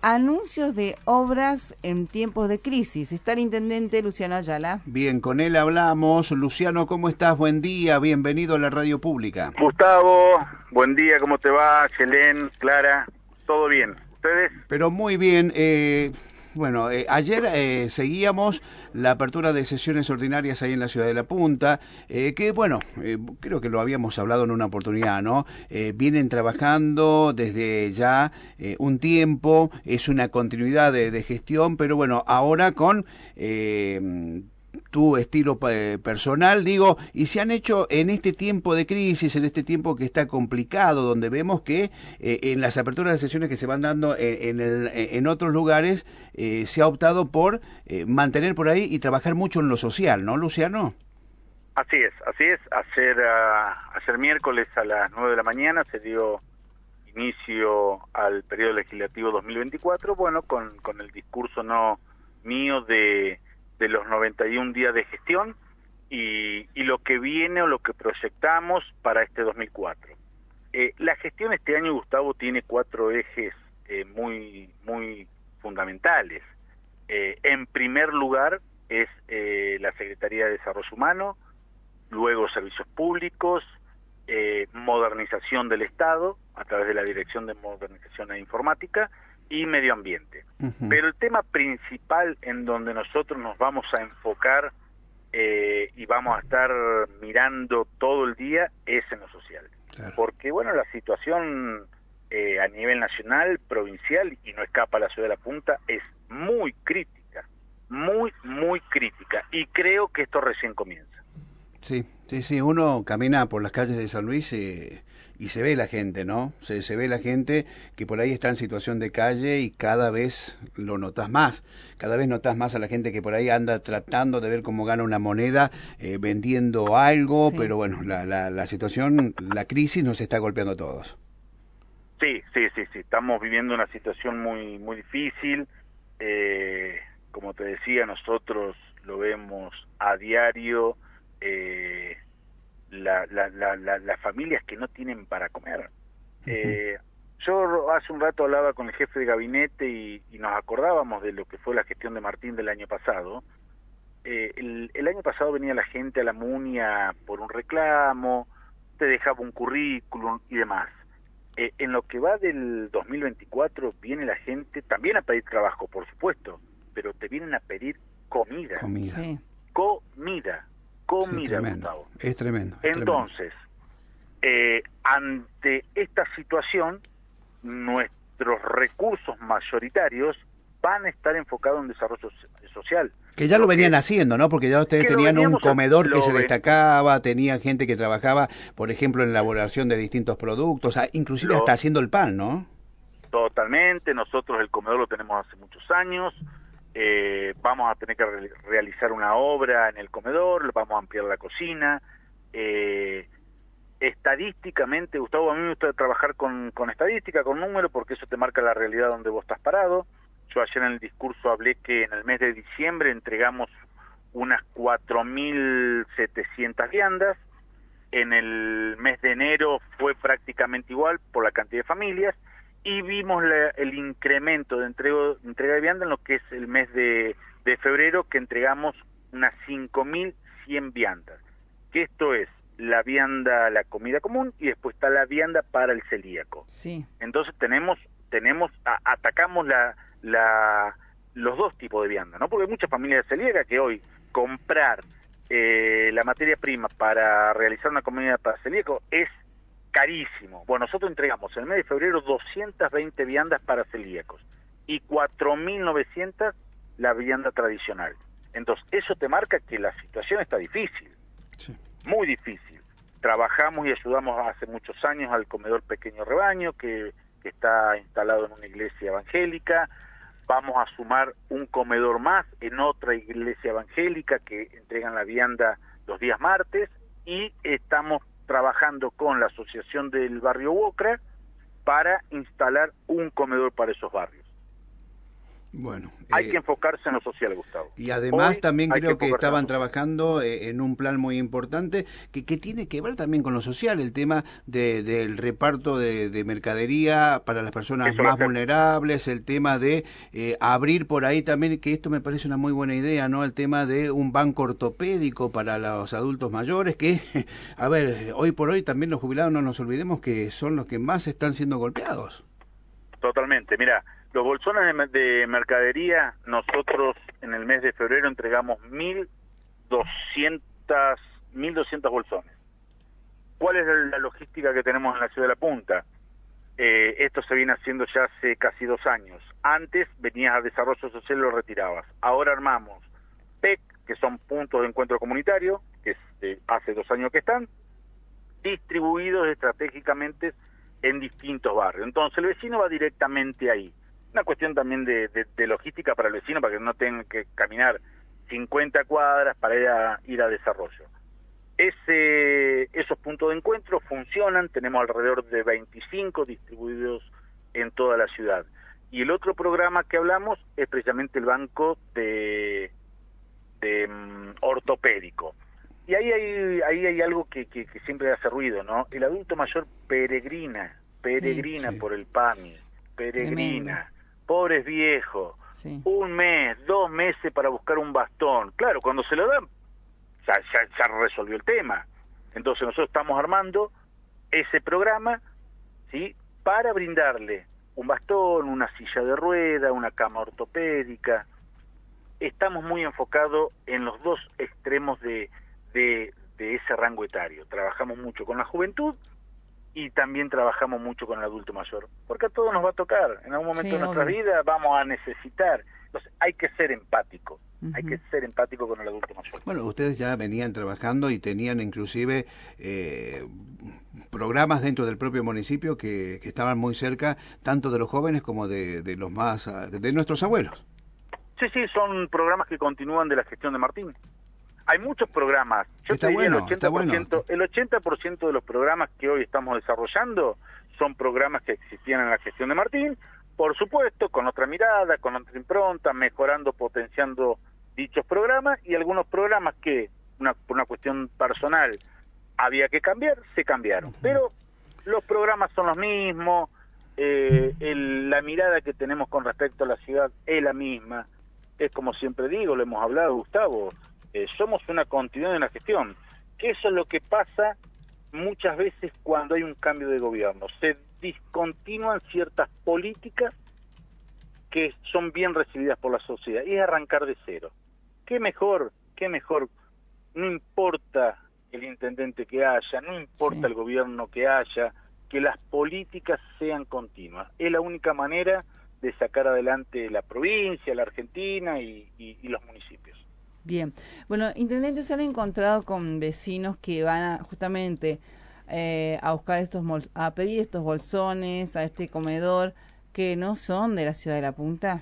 anuncios de obras en tiempos de crisis. Está el intendente Luciano Ayala. Bien, con él hablamos. Luciano, ¿cómo estás? Buen día, bienvenido a la radio pública. Gustavo, buen día, ¿cómo te va? Chelén, Clara, ¿todo bien? ¿Ustedes? Pero muy bien. Ayer seguíamos la apertura de sesiones ordinarias ahí en la ciudad de La Punta, creo que lo habíamos hablado en una oportunidad, ¿no? Vienen trabajando desde ya un tiempo, es una continuidad de gestión, pero bueno, ahora con tu estilo personal, digo, y se han hecho en este tiempo de crisis, en este tiempo que está complicado, donde vemos que en las aperturas de sesiones que se van dando en otros lugares, se ha optado por mantener por ahí y trabajar mucho en lo social, ¿no, Luciano? Así es. Ayer miércoles a las 9 de la mañana se dio inicio al periodo legislativo 2024, bueno, con el discurso no mío de los 91 días de gestión y lo que viene o lo que proyectamos para este 2004. La gestión este año, Gustavo, tiene 4 ejes muy fundamentales. En primer lugar es la Secretaría de Desarrollo Humano, luego Servicios Públicos, modernización del Estado a través de la Dirección de Modernización e Informática, y medio ambiente. Uh-huh. Pero el tema principal en donde nosotros nos vamos a enfocar y vamos a estar mirando todo el día es en lo social. Claro. Porque, bueno, la situación a nivel nacional, provincial, y no escapa a la ciudad de La Punta, es muy crítica, muy crítica, y creo que esto recién comienza. Sí, uno camina por las calles de San Luis y se ve la gente, ¿no? Se ve la gente que por ahí está en situación de calle y cada vez lo notas más. Cada vez notas más a la gente que por ahí anda tratando de ver cómo gana una moneda, vendiendo algo, sí. Pero bueno, la situación, la crisis nos está golpeando a todos. Sí. Estamos viviendo una situación muy difícil. Como te decía, nosotros lo vemos a diario. Las familias que no tienen para comer. Uh-huh. Yo hace un rato hablaba con el jefe de gabinete y nos acordábamos de lo que fue la gestión de Martín del año pasado. El año pasado venía la gente a la Munia por un reclamo, te dejaba un currículum y demás. En lo que va del 2024 viene la gente también a pedir trabajo, por supuesto, pero te vienen a pedir comida. Sí. Comida, sí, tremendo. Gustavo. Es tremendo. Entonces, ante esta situación, nuestros recursos mayoritarios van a estar enfocados en desarrollo social. Que ya lo venían haciendo, ¿no? Porque ya ustedes tenían un comedor que se destacaba, tenían gente que trabajaba, por ejemplo, en la elaboración de distintos productos, inclusive hasta haciendo el pan, ¿no? Totalmente, nosotros el comedor lo tenemos hace muchos años. Vamos a tener que realizar una obra en el comedor, vamos a ampliar la cocina. Estadísticamente, Gustavo, a mí me gusta trabajar con estadística, con números, porque eso te marca la realidad donde vos estás parado. Yo ayer en el discurso hablé que en el mes de diciembre entregamos unas 4.700 viandas. En el mes de enero fue prácticamente igual por la cantidad de familias. Y vimos el incremento de entrega de vianda en lo que es el mes de febrero, que entregamos unas 5.100 viandas. Que esto es la vianda, la comida común, y después está la vianda para el celíaco. Sí. Entonces atacamos los dos tipos de vianda, ¿no? Porque hay muchas familias celíacas que hoy comprar la materia prima para realizar una comida para celíaco es carísimo. Bueno, nosotros entregamos en el mes de febrero 220 viandas para celíacos y 4.900 la vianda tradicional. Entonces, eso te marca que la situación está difícil, sí. Muy difícil. Trabajamos y ayudamos hace muchos años al comedor Pequeño Rebaño, que está instalado en una iglesia evangélica. Vamos a sumar un comedor más en otra iglesia evangélica que entregan la vianda los días martes, y estamos trabajando con la asociación del barrio Wocra para instalar un comedor para esos barrios. Bueno, hay que enfocarse en lo social, Gustavo. Y además Hoy también hay creo que enfocarse estaban en lo social. trabajando en un plan muy importante que tiene que ver también con lo social, el tema del reparto de mercadería para las personas Eso lo más hacemos. vulnerables, el tema de abrir por ahí también, que esto me parece una muy buena idea, ¿no? El tema de un banco ortopédico para los adultos mayores, que, a ver, hoy por hoy también los jubilados, no nos olvidemos que son los que más están siendo golpeados. Totalmente. Mira, los bolsones de mercadería, nosotros en el mes de febrero entregamos 1.200 bolsones. ¿Cuál es la logística que tenemos en la ciudad de La Punta? Esto se viene haciendo ya hace casi 2 años. Antes venías a desarrollo social y lo retirabas. Ahora armamos PEC, que son puntos de encuentro comunitario, que hace 2 años que están, distribuidos estratégicamente en distintos barrios. Entonces el vecino va directamente ahí. Una cuestión también de logística para el vecino, para que no tenga que caminar 50 cuadras para ir a desarrollo. Esos puntos de encuentro funcionan, tenemos alrededor de 25 distribuidos en toda la ciudad. Y el otro programa que hablamos es precisamente el banco de ortopédico. Y ahí hay algo que siempre hace ruido, ¿no? El adulto mayor peregrina Sí. por el PAMI, peregrina, Tremendo. pobres viejos, Sí. 1 mes, 2 meses para buscar un bastón. Claro, cuando se lo dan, ya resolvió el tema. Entonces nosotros estamos armando ese programa, ¿sí?, para brindarle un bastón, una silla de rueda, una cama ortopédica. Estamos muy enfocados en los dos extremos de ese rango etario. Trabajamos mucho con la juventud y también trabajamos mucho con el adulto mayor, porque a todos nos va a tocar. En algún momento Sí, de nuestra obvio. vida vamos a necesitar. Entonces hay que ser empático. Hay Ujú. que ser empático con el adulto mayor. Bueno, ustedes ya venían trabajando y tenían inclusive programas dentro del propio municipio que estaban muy cerca, tanto de los jóvenes como de los más, de nuestros abuelos. Sí, son programas que continúan de la gestión de Martín. Hay muchos programas. Yo Está te diría bueno, está bueno. el 80% de los programas que hoy estamos desarrollando son programas que existían en la gestión de Martín, por supuesto, con otra mirada, con otra impronta, mejorando, potenciando dichos programas, y algunos programas que, por una cuestión personal, había que cambiar, se cambiaron. Pero los programas son los mismos, la mirada que tenemos con respecto a la ciudad es la misma. Es como siempre digo, lo hemos hablado, Gustavo, somos una continuidad en la gestión, que eso es lo que pasa muchas veces cuando hay un cambio de gobierno. Se discontinúan ciertas políticas que son bien recibidas por la sociedad, y es arrancar de cero. Qué mejor, no importa el intendente que haya, no importa Sí. el gobierno que haya, que las políticas sean continuas. Es la única manera de sacar adelante la provincia, la Argentina y los municipios. Bien. Bueno, intendente, ¿se han encontrado con vecinos que van justamente a buscar a pedir estos bolsones, a este comedor, que no son de la ciudad de La Punta?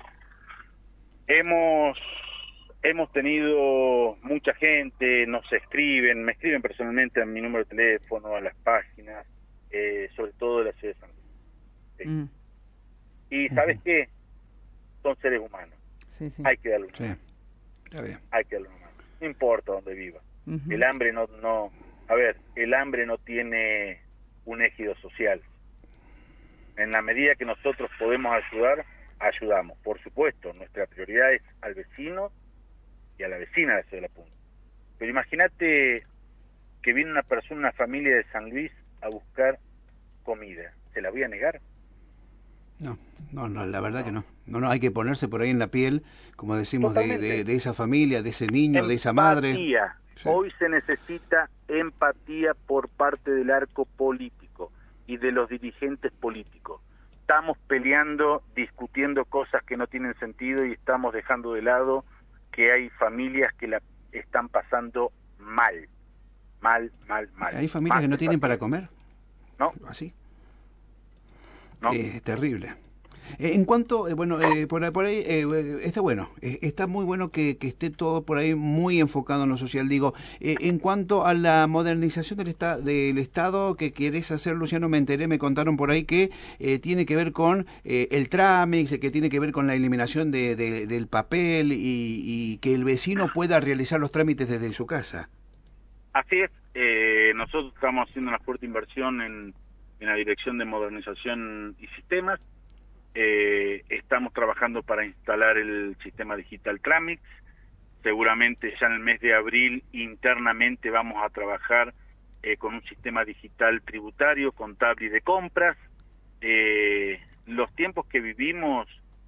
Hemos tenido mucha gente, me escriben personalmente a mi número de teléfono, a las páginas, sobre todo de la ciudad de San Luis. Sí. Mm, Y ¿sabes qué? Son seres humanos. sí, sí. Hay que darle una Sí, mano. está bien. Hay que darle una mano. No importa dónde viva. Ujú. El hambre el hambre no tiene un ejido social. En la medida que nosotros podemos ayudar, ayudamos. Por supuesto, nuestra prioridad es al vecino y a la vecina de la ciudad de La Punta. Pero imagínate que viene una familia de San Luis a buscar comida. ¿Se la voy a negar? No, la verdad que no. No, hay que ponerse por ahí en la piel, como decimos, Totalmente. de esa familia, de ese niño, de esa madre. Empatía. Sí. Hoy se necesita empatía por parte del arco político y de los dirigentes políticos. Estamos peleando, discutiendo cosas que no tienen sentido, y estamos dejando de lado que hay familias que la están pasando mal. Hay familias que no tienen para comer. No, Así. no. Es terrible. En cuanto, por ahí está bueno, está muy bueno que esté todo por ahí muy enfocado en lo social. Digo, en cuanto a la modernización del Estado que querés hacer, Luciano, me contaron por ahí que tiene que ver con el trámite, que tiene que ver con la eliminación del papel y que el vecino pueda realizar los trámites desde su casa. Así es, nosotros estamos haciendo una fuerte inversión en la Dirección de Modernización y Sistemas. Estamos trabajando para instalar el sistema digital Tramix. Seguramente ya en el mes de abril internamente vamos a trabajar con un sistema digital tributario, contable y de compras. Los tiempos que vivimos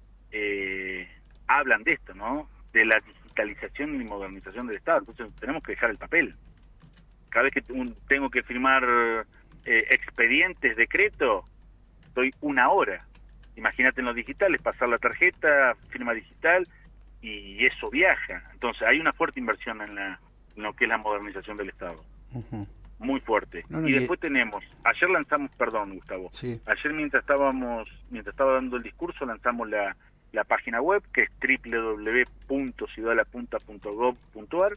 hablan de esto, ¿no? De la digitalización y modernización del Estado. Entonces tenemos que dejar el papel. Cada vez que tengo que firmar expedientes, decretos, estoy 1 hora. Imagínate en los digitales, pasar la tarjeta, firma digital, y eso viaja. Entonces hay una fuerte inversión en lo que es la modernización del Estado. Uh-huh. Muy fuerte. Y después tenemos, ayer lanzamos, perdón, Gustavo, sí. Ayer mientras estaba dando el discurso, lanzamos la página web, que es www.ciudadalapunta.gov.ar.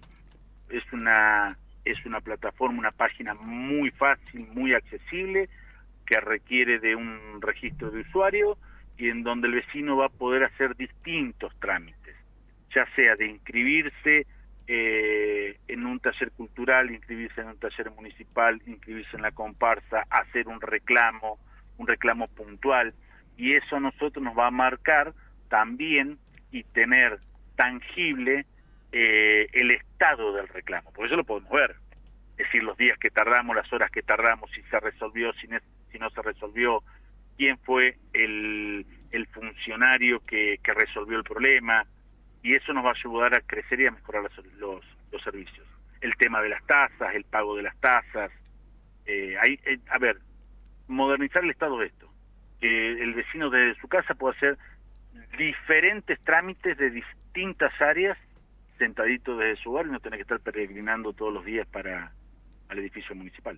Es una plataforma, una página muy fácil, muy accesible, que requiere de un registro de usuario y en donde el vecino va a poder hacer distintos trámites, ya sea de inscribirse en un taller cultural, inscribirse en un taller municipal, inscribirse en la comparsa, hacer un reclamo puntual, y eso a nosotros nos va a marcar también y tener tangible el estado del reclamo, porque eso lo podemos ver, es decir, los días que tardamos, las horas que tardamos, si se resolvió, si no se resolvió, quién fue el funcionario que resolvió el problema, y eso nos va a ayudar a crecer y a mejorar los servicios. El tema de las tasas, el pago de las tasas, a ver, modernizar el Estado de esto, que el vecino desde su casa pueda hacer diferentes trámites de distintas áreas, sentadito desde su hogar y no tener que estar peregrinando todos los días al edificio municipal.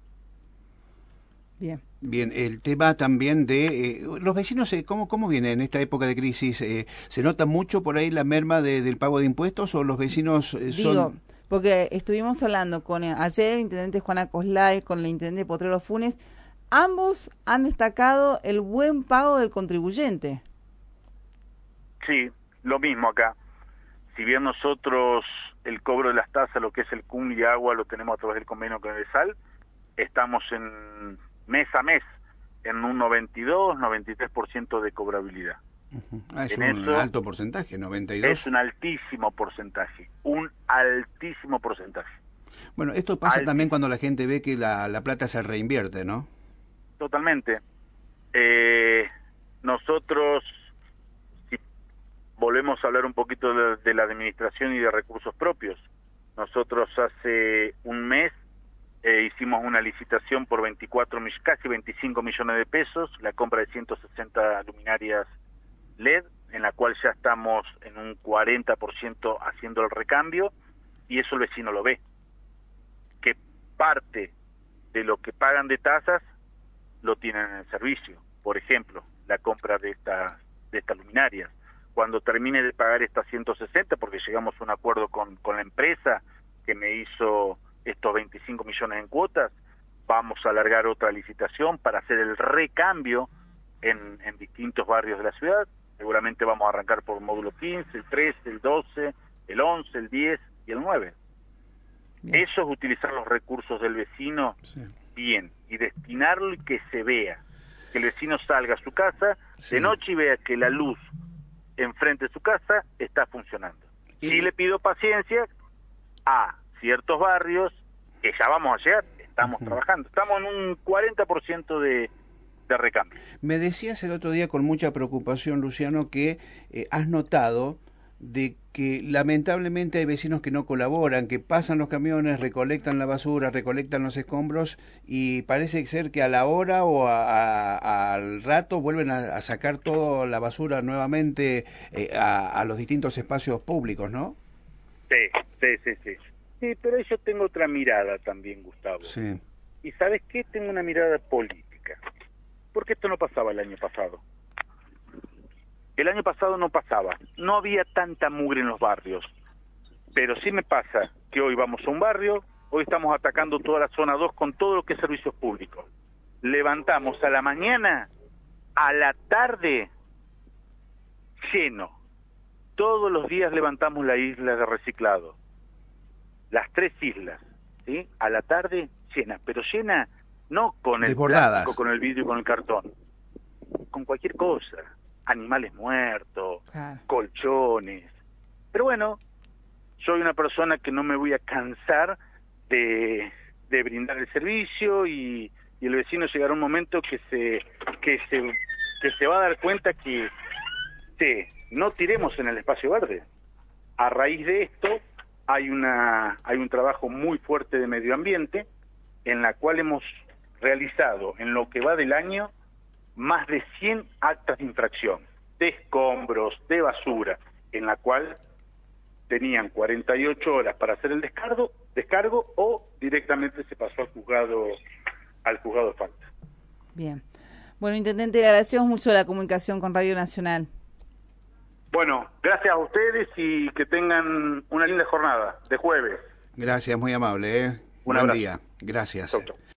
Bien, el tema también de los vecinos, ¿cómo viene en esta época de crisis? ¿Se nota mucho por ahí la merma del pago de impuestos o los vecinos son...? Digo, porque estuvimos hablando con ayer el intendente Juana Coslay, con el intendente Potrero Funes, ambos han destacado el buen pago del contribuyente. Sí, lo mismo acá. Si bien nosotros el cobro de las tasas, lo que es el CUM y agua, lo tenemos a través del convenio con el SAL, estamos en mes a mes en un 92-93% de cobrabilidad. Uh-huh. Es un alto porcentaje, 92. Es un altísimo porcentaje, Bueno, esto pasa también cuando la gente ve que la plata se reinvierte, ¿no? Totalmente. Nosotros, si volvemos a hablar un poquito de la administración y de recursos propios, nosotros hace un mes hicimos una licitación por casi 25 millones de pesos, la compra de 160 luminarias LED, en la cual ya estamos en un 40% haciendo el recambio, y eso el vecino lo ve, que parte de lo que pagan de tasas lo tienen en el servicio. Por ejemplo, la compra de estas luminarias. Cuando termine de pagar estas 160, porque llegamos a un acuerdo con la empresa que me hizo estos 25 millones en cuotas, vamos a alargar otra licitación para hacer el recambio en distintos barrios de la ciudad. Seguramente vamos a arrancar por módulo 15, el 13, el 12, el 11, el 10 y el 9. Bien. Eso es utilizar los recursos del vecino bien y destinarlo y que se vea, que el vecino salga a su casa de noche y vea que la luz enfrente de su casa está funcionando. Sí le pido paciencia a ciertos barrios que ya vamos a llegar, estamos trabajando, estamos en un 40% de recambio. Me decías el otro día con mucha preocupación, Luciano, que has notado de que lamentablemente hay vecinos que no colaboran, que pasan los camiones, recolectan la basura, recolectan los escombros y parece ser que a la hora o al rato vuelven a sacar toda la basura nuevamente a los distintos espacios públicos, ¿no? Sí, pero yo tengo otra mirada también, Gustavo. Sí. ¿Y sabes qué? Tengo una mirada política. Porque esto no pasaba el año pasado. El año pasado no pasaba, no había tanta mugre en los barrios, pero sí me pasa que hoy vamos a un barrio, hoy estamos atacando toda la zona 2 con todo lo que es servicios públicos. Levantamos a la mañana, a la tarde, lleno. Todos los días levantamos la isla de reciclado. Las 3 islas, ¿sí? A la tarde, llena, pero llena no con el desbordadas, plástico, con el vidrio y con el cartón, con cualquier cosa. Animales muertos, colchones. Pero bueno, soy una persona que no me voy a cansar de brindar el servicio y el vecino llegará un momento que se va a dar cuenta que no tiremos en el espacio verde. A raíz de esto hay un trabajo muy fuerte de medio ambiente en la cual hemos realizado en lo que va del año más de 100 actas de infracción, de escombros, de basura, en la cual tenían 48 horas para hacer el descargo o directamente se pasó al juzgado de falta. Bien. Bueno, intendente, le agradecemos mucho la comunicación con Radio Nacional. Bueno, gracias a ustedes y que tengan una linda jornada de jueves. Gracias, muy amable, Un buen abrazo. día. Gracias. Chau, chau.